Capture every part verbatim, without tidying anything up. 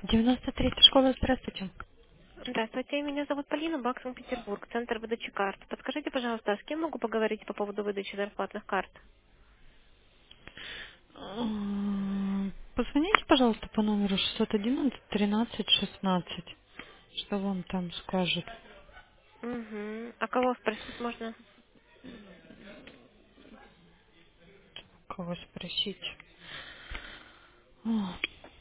девяносто третья школа, здравствуйте. Здравствуйте, меня зовут Полина, Бак, Санкт-Петербург, Центр выдачи карт. Подскажите, пожалуйста, а с кем могу поговорить по поводу выдачи зарплатных карт? М, Позвоните, пожалуйста, по номеру шестьсот одиннадцать тринадцать шестнадцать. Что вам там скажет? Угу. А кого спросить можно? Кого спросить? О,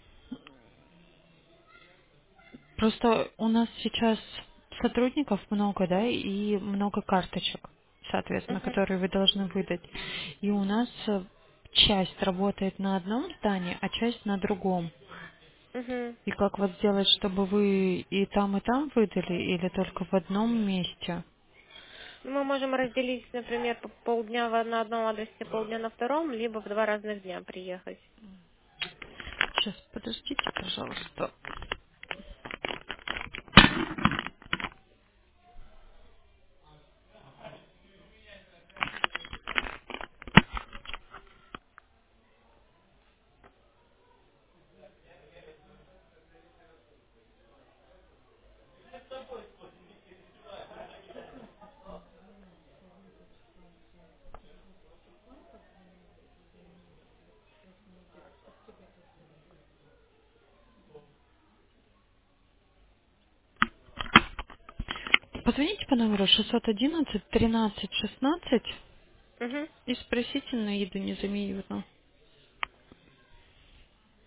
Просто у нас сейчас сотрудников много, да, и много карточек, соответственно, Угу. которые вы должны выдать. И у нас э, часть работает на одном здании, а часть на другом. Угу. И как вот сделать, чтобы вы и там, и там выдали, или только в одном месте? Мы можем разделить, например, по- полдня в- на одном адресе, полдня на втором, либо в два разных дня приехать. Сейчас, подождите, пожалуйста. Позвоните по номеру шестьсот одиннадцать тринадцать шестнадцать Угу. и спросите на еду Незамиевну.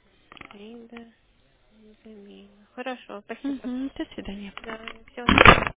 Лида, Незамена. Хорошо, спасибо. Угу, до свидания. Да, все.